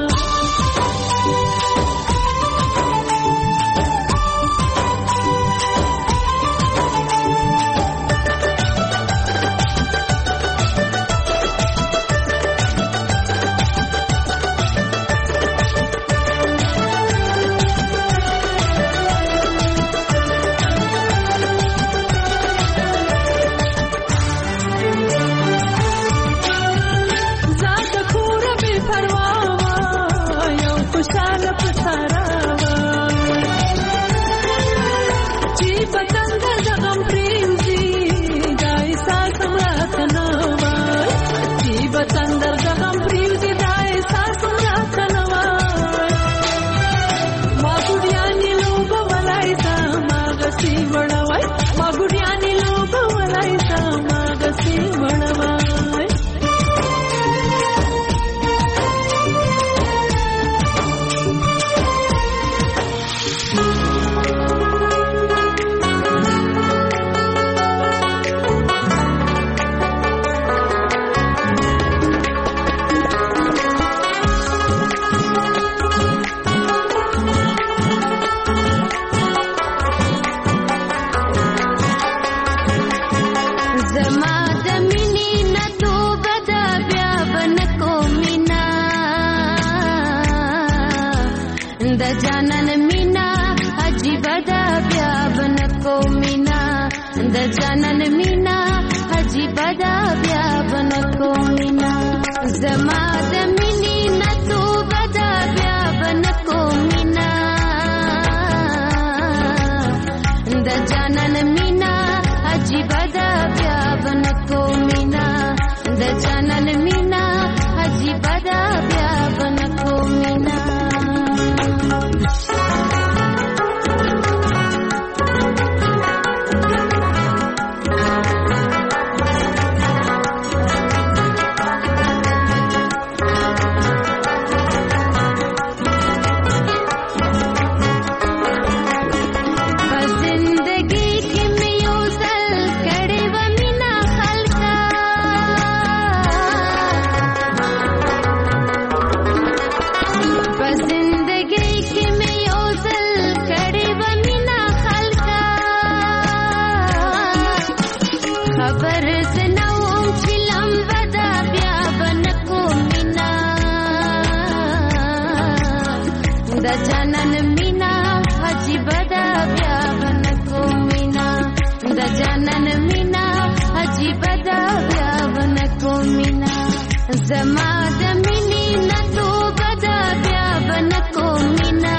زما د مینې نه توبه ده بیا به نه کوم مینا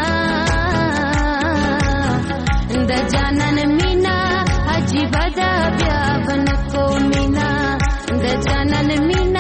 د جانان مینا عجیبه ده بیا به نه کوم مینا د جانان مینا